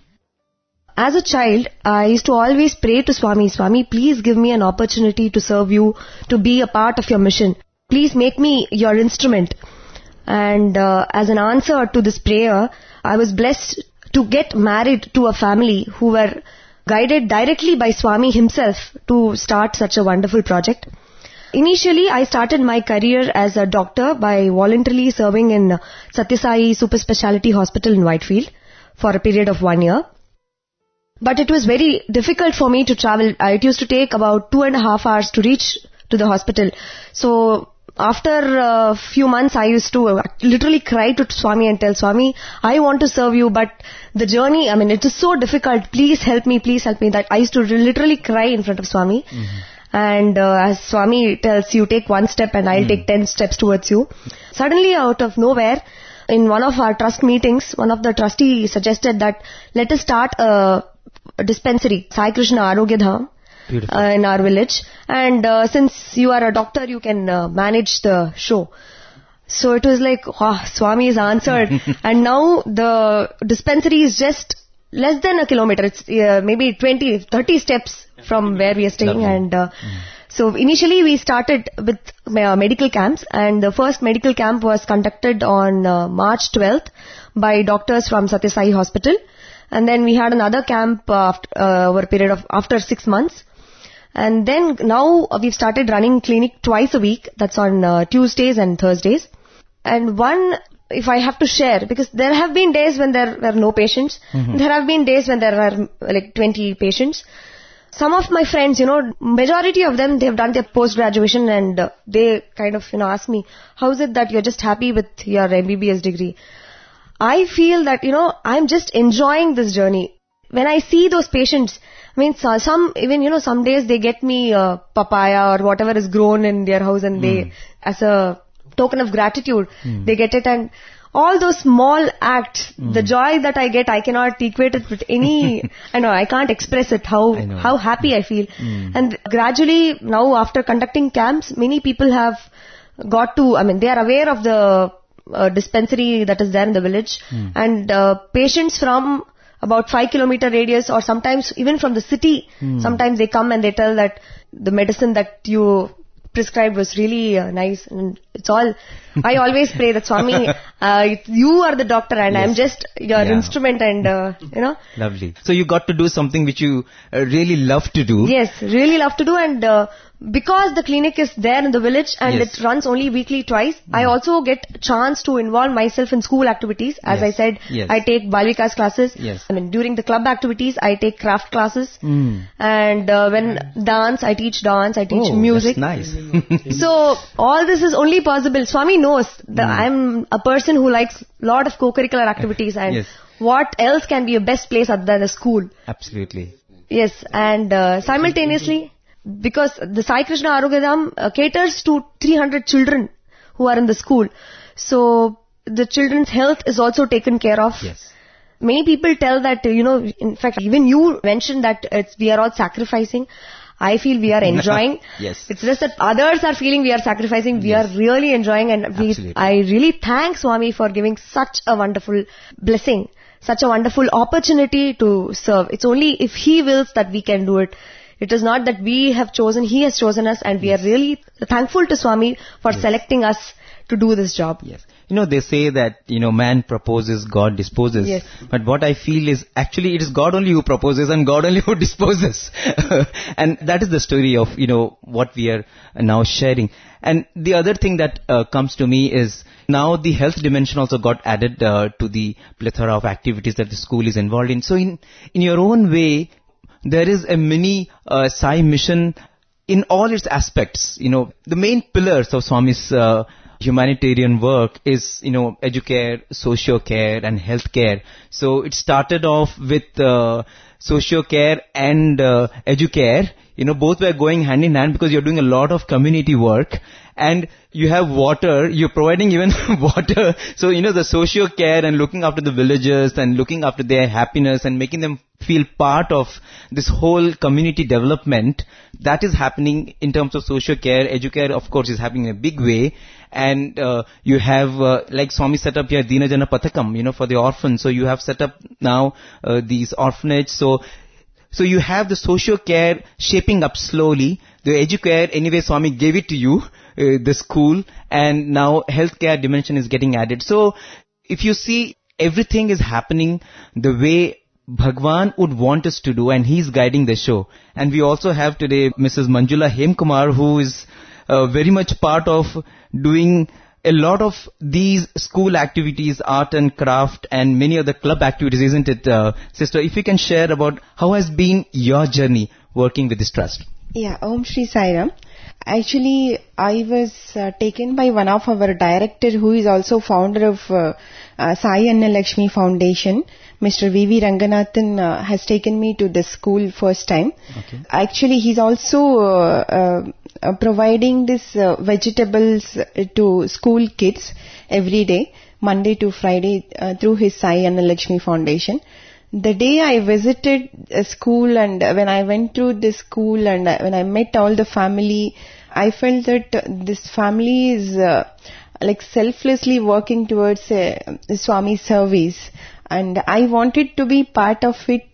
As a child, I used to always pray to Swami, Swami, please give me an opportunity to serve you, to be a part of your mission. Please make me your instrument. And as an answer to this prayer, I was blessed to get married to a family who were guided directly by Swami himself to start such a wonderful project. Initially, I started my career as a doctor by voluntarily serving in Satya Sai Super Speciality Hospital in Whitefield for a period of 1 year. But it was very difficult for me to travel. It used to take about 2.5 hours to reach to the hospital. So after a few months, I used to literally cry to Swami and tell Swami, I want to serve you, but the journey, it is so difficult. Please help me. That I used to literally cry in front of Swami. And as Swami tells, you take 1 step and I'll take 10 steps towards you. Suddenly, out of nowhere, in one of our trust meetings, one of the trustees suggested that let us start a dispensary, Sai Krishna Arogya Dham. In our village, and since you are a doctor, you can manage the show. So it was like, Swami is answered. And now the dispensary is just less than a kilometer. It's maybe 20-30 steps from where we are staying. And so initially we started with medical camps, and the first medical camp was conducted on March 12th by doctors from Satya Sai Hospital. And then we had another camp over a period of after 6 months. And then now we've started running clinic twice a week. That's on Tuesdays and Thursdays. And one, if I have to share, because there have been days when there were no patients. There have been days when there are like 20 patients. Some of my friends, majority of them, they've done their post-graduation, and they kind of, ask me, how is it that you're just happy with your MBBS degree? I feel that, I'm just enjoying this journey. When I see those patients, some days they get me papaya or whatever is grown in their house, and they, as a token of gratitude, they get it. And all those small acts, the joy that I get, I cannot equate it with any, I can't express it, how happy I feel. And gradually, now after conducting camps, many people have got to, they are aware of the dispensary that is there in the village, and patients from about 5 kilometer radius, or sometimes even from the city, sometimes they come and they tell that the medicine that you prescribed was really nice. And it's all, I always pray that Swami, you are the doctor and I'm just your instrument, and Lovely. So you got to do something which you really love to do. Yes, really love to do. And because the clinic is there in the village and it runs only weekly twice, I also get a chance to involve myself in school activities. As I said, I take Balvikas classes. During the club activities, I take craft classes. And when dance, I teach music. That's nice. So all this is only possible. Swami knows that I'm a person who likes a lot of co-curricular activities, and what else can be a best place other than a school? Absolutely. Yes, and simultaneously, because the Sai Krishna Arogya Dham caters to 300 children who are in the school. So the children's health is also taken care of. many people tell that, in fact, even you mentioned that we are all sacrificing. I feel we are enjoying. Yes. It's just that others are feeling we are sacrificing. We are really enjoying, and I really thank Swami for giving such a wonderful blessing, such a wonderful opportunity to serve. It's only if He wills that we can do it. It is not that we have chosen, He has chosen us, and we are really thankful to Swami for selecting us to do this job. Yes. They say that, man proposes, God disposes. Yes. But what I feel is, actually, it is God only who proposes and God only who disposes. And that is the story of, what we are now sharing. And the other thing that comes to me is, now the health dimension also got added to the plethora of activities that the school is involved in. So in your own way, there is a mini Sai mission in all its aspects. The main pillars of Swami's humanitarian work is, educare, socio-care and healthcare. So it started off with socio-care and educare. Both were going hand in hand because you're doing a lot of community work. And you have water, you're providing even water. So, the socio-care and looking after the villagers and looking after their happiness and making them feel part of this whole community development, that is happening in terms of socio-care. Educare, of course, is happening in a big way. And you have, like Swami set up here, Deenajana Pathakam, for the orphans. So you have set up now these orphanage. So you have the socio-care shaping up slowly. The educare, anyway, Swami gave it to you, the school, and now healthcare dimension is getting added. So if you see, everything is happening the way Bhagwan would want us to do, and He's guiding the show. And we also have today Mrs. Manjula Hemkumar, who is very much part of doing a lot of these school activities, art and craft, and many other club activities, isn't it, sister? If you can share about how has been your journey working with this trust. Yeah, Om Shri Sai Ram. Actually, I was taken by one of our director, who is also founder of Sai Anna Lakshmi Foundation. Mr. V.V. Ranganathan has taken me to the school first time. Okay. Actually, he's also providing this vegetables to school kids every day, Monday to Friday, through his Sai Anna Lakshmi Foundation. The day I visited a school, and when I went through the school and when I met all the family, I felt that this family is like selflessly working towards Swami service. And I wanted to be part of it.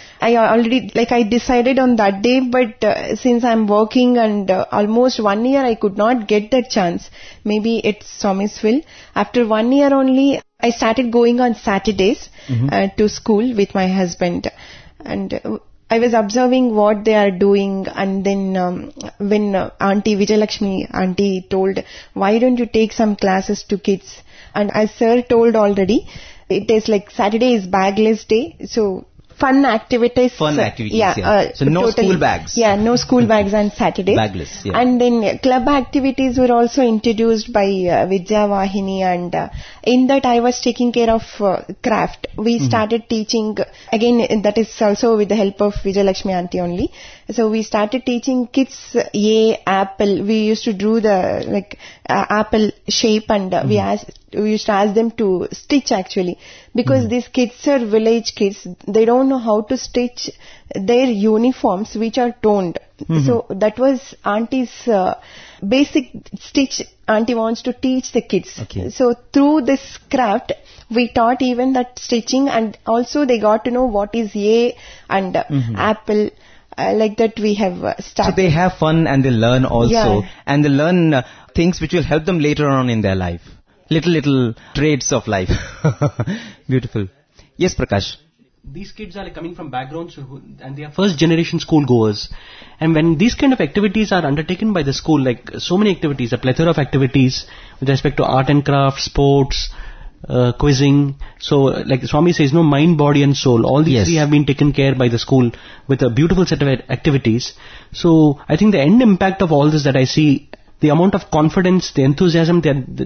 I decided on that day, but since I'm working and almost 1 year I could not get that chance. Maybe it's Swami's will. After 1 year only, I started going on Saturdays to school with my husband. And I was observing what they are doing, and then when Auntie Vijayalakshmi Auntie told, why don't you take some classes to kids? And as Sir told already, it is like Saturday is bagless day, so fun activities. Yeah. So no totally, school bags. Yeah, no school bags on Saturdays. Bagless, yeah. And then club activities were also introduced by Vidya Vahini, and in that I was taking care of craft. We started teaching, again that is also with the help of Vijayalakshmi Auntie only. So we started teaching kids apple. We used to draw the apple shape, and we used to ask them to stitch actually, because these kids are village kids. They don't know how to stitch their uniforms, which are toned. So that was Auntie's basic stitch. Auntie wants to teach the kids. Okay. So through this craft, we taught even that stitching, and also they got to know what is and apple. Like that we have started. So they have fun and they learn also, and they learn things which will help them later on in their life. Little traits of life. Beautiful. Yes, Prakash. These kids are coming from backgrounds and they are first generation school goers. And when these kind of activities are undertaken by the school, like so many activities, a plethora of activities with respect to art and craft, sports, quizzing. So like Swami says, no, mind, body and soul. All these three have been taken care by the school with a beautiful set of activities. So I think the end impact of all this that I see, the amount of confidence, the enthusiasm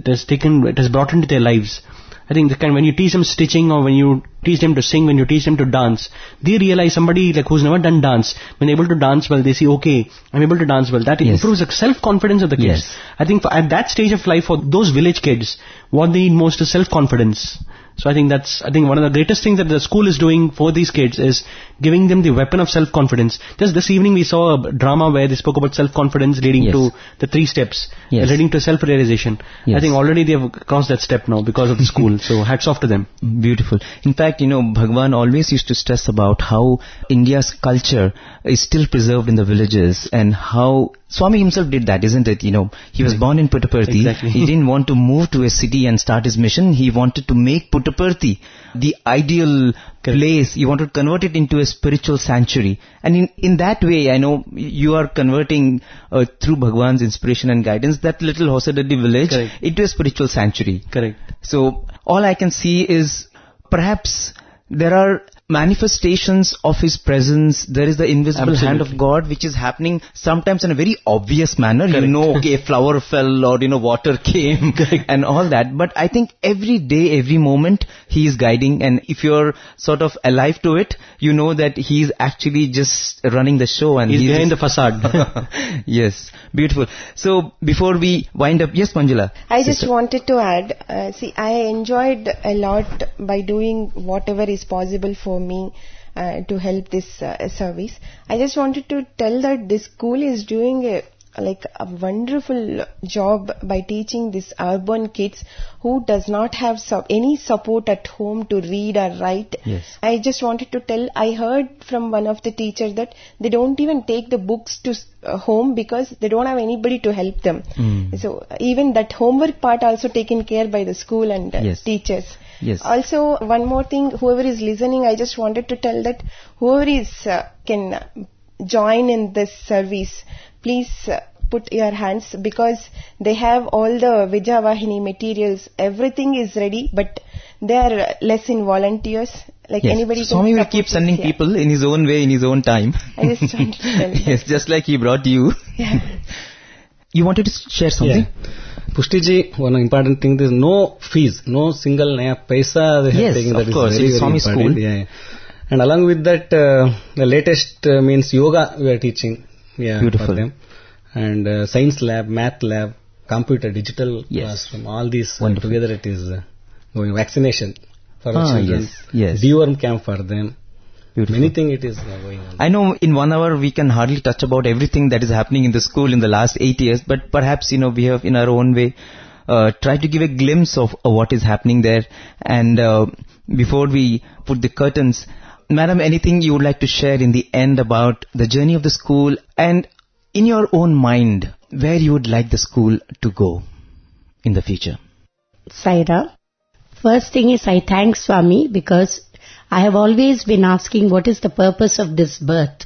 it has brought into their lives. I think when you teach them stitching, or when you teach them to sing, when you teach them to dance, they realize somebody who's never done dance, when they're able to dance well, they say, okay, I'm able to dance well. That improves the self-confidence of the kids. I think at that stage of life, for those village kids, what they need most is self-confidence. So I think one of the greatest things that the school is doing for these kids is giving them the weapon of self-confidence. Just this evening we saw a drama where they spoke about self-confidence leading to the 3 steps, leading to self-realization. I think already they have crossed that step now because of the school. So hats off to them. Beautiful. In fact, Bhagwan always used to stress about how India's culture is still preserved in the villages, and how Swami himself did that, isn't it? He was born in Puttaparthi. Exactly. He didn't want to move to a city and start his mission. He wanted to make Puttaparthi the ideal place. He wanted to convert it into a spiritual sanctuary. And in that way, I know you are converting through Bhagwan's inspiration and guidance that little Hosadaddi village into a spiritual sanctuary. Correct. So all I can see is perhaps there are manifestations of His presence. There is the invisible hand of God which is happening sometimes in a very obvious manner. Okay, a flower fell or water came and all that. But I think every day, every moment He is guiding, and if you're sort of alive to it, you know that He is actually just running the show, and He's behind the facade. Yes, beautiful. So before we wind up, yes, Manjula. I just wanted to add, I enjoyed a lot by doing whatever is possible for me to help this service. I just wanted to tell that this school is doing a wonderful job by teaching these urban kids who does not have any support at home to read or write. Yes. I just wanted to tell, I heard from one of the teachers that they don't even take the books to home because they don't have anybody to help them. So even that homework part also taken care by the school and teachers. Yes. Also, one more thing, whoever is listening, I just wanted to tell that whoever is can join in this service, please put your hands, because they have all the Vijayavahini materials. Everything is ready, but they are less in volunteers. Anybody can Swami will keep sending people in His own way, in His own time. I just wanted to tell you. Yes, just like He brought you. Yeah. You wanted to share something? Yeah. Pushti-ji, one important thing is no fees, no single naya paisa they have taken. Yes, of course, very, it's Swami important. school. Yeah. And along with that, the latest means yoga we are teaching. Yeah, beautiful. For them. And science lab, math lab, computer, digital classroom, all these together it is going. Vaccination for our children. Yes. Deworm camp for them. Beautiful. Many things it is going on. I know in 1 hour we can hardly touch about everything that is happening in the school in the last 8 years, but perhaps, we have in our own way tried to give a glimpse of what is happening there. And before we put the curtains, Madam, anything you would like to share in the end about the journey of the school, and in your own mind, where you would like the school to go in the future? Saira, first thing is I thank Swami, because I have always been asking what is the purpose of this birth.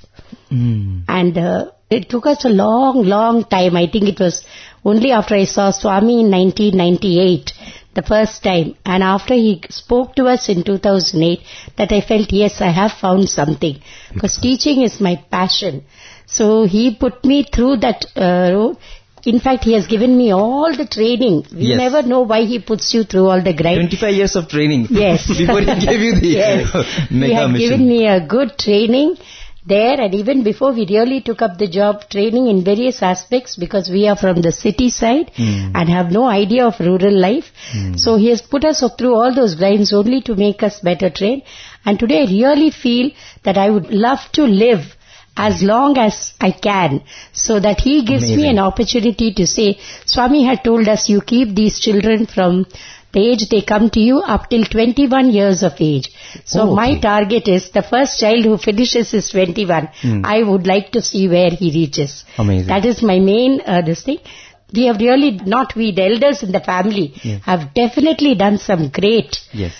And it took us a long time. I think it was only after I saw Swami in 1998, the first time, and after he spoke to us in 2008, that I felt, yes, I have found something. Because teaching is my passion. So he put me through that road. In fact, he has given me all the training. You never know why he puts you through all the grind. 25 years of training. Yes. Before he gave you the mega he had mission. given me a good training there, and even before we really took up the job, training in various aspects, because we are from the city side and have no idea of rural life. So he has put us through all those grinds only to make us better trained. And today I really feel that I would love to live as long as I can, so that he gives me an opportunity to say, Swami had told us, you keep these children from the age they come to you up till 21 years of age. So my target is the first child who finishes is 21. I would like to see where he reaches. Amazing. That is my main this thing. We have really we the elders in the family have definitely done some great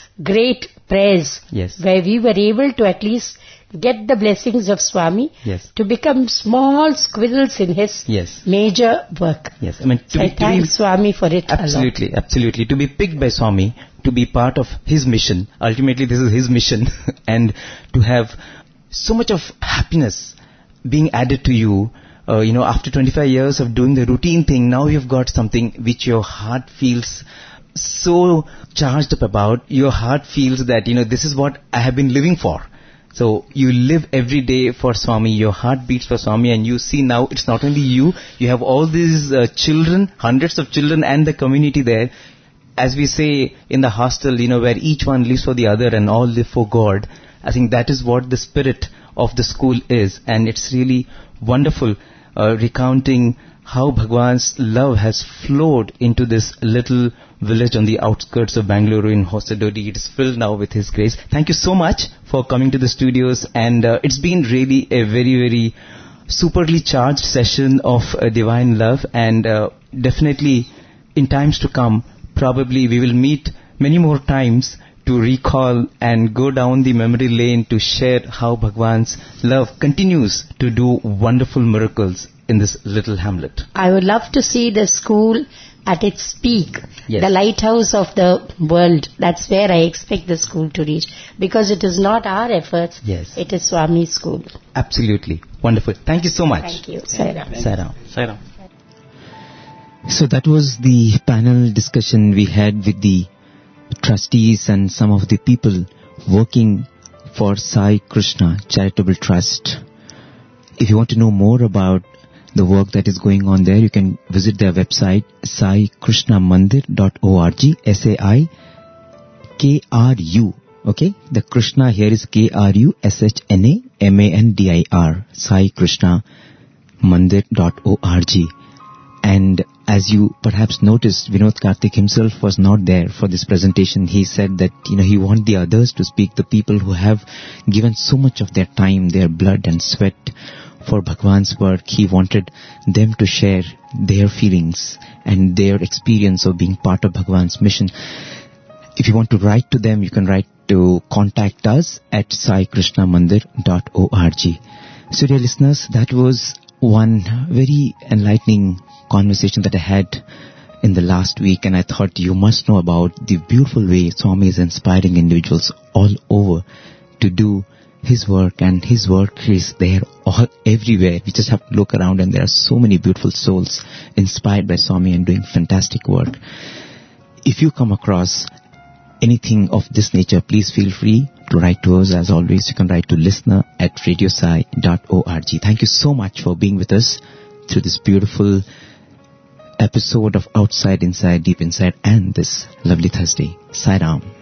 prayers where we were able to at least get the blessings of Swami to become small squirrels in his major work. Yes, I mean, I thank Swami for it. Absolutely, absolutely. To be picked by Swami, to be part of his mission. Ultimately, this is his mission, and to have so much of happiness being added to you. After 25 years of doing the routine thing, now you've got something which your heart feels so charged up about. Your heart feels that, this is what I have been living for. So you live every day for Swami, your heart beats for Swami, and you see now it's not only you have all these children, hundreds of children and the community there. as we say in the hostel, where each one lives for the other and all live for God. I think that is what the spirit of the school is, and it's really wonderful recounting how Bhagwan's love has flowed into this little village on the outskirts of Bangalore in Hosadodi. It is filled now with His grace. Thank you so much for coming to the studios, and it's been really a very, very superly charged session of divine love, and definitely in times to come, probably we will meet many more times to recall and go down the memory lane to share how Bhagwan's love continues to do wonderful miracles in this little hamlet. I would love to see the school at its peak, Yes. the lighthouse of the world. That's where I expect the school to reach, because it is not our efforts, Yes. it is Swami's school. Absolutely. Wonderful. Thank you so much. Thank you. Sairam. Sairam. Sairam. So that was the panel discussion we had with the trustees and some of the people working for Sai Krishna Charitable Trust. If you want to know more about the work that is going on there, you can visit their website saikrushnamandir.org, SAIKRU. Okay, the Krishna here is KRUSHNAMANDIR, saikrushnamandir.org. And as you perhaps noticed, Vinod Karthik himself was not there for this presentation. He said that, he wants the others to speak, the people who have given so much of their time, their blood and sweat for Bhagwan's work. He wanted them to share their feelings and their experience of being part of Bhagwan's mission. If you want to write to them, you can write to contact us at saikrushnamandir.org. So dear listeners, that was one very enlightening conversation that I had in the last week, and I thought you must know about the beautiful way Swami is inspiring individuals all over to do his work, and his work is there everywhere. We just have to look around, and there are so many beautiful souls inspired by Swami and doing fantastic work. If you come across anything of this nature, please feel free to write to us. As always, you can write to listener@radiosai.org. Thank you so much for being with us through this beautiful episode of Outside, Inside, Deep Inside, and this lovely Thursday. Sai Ram.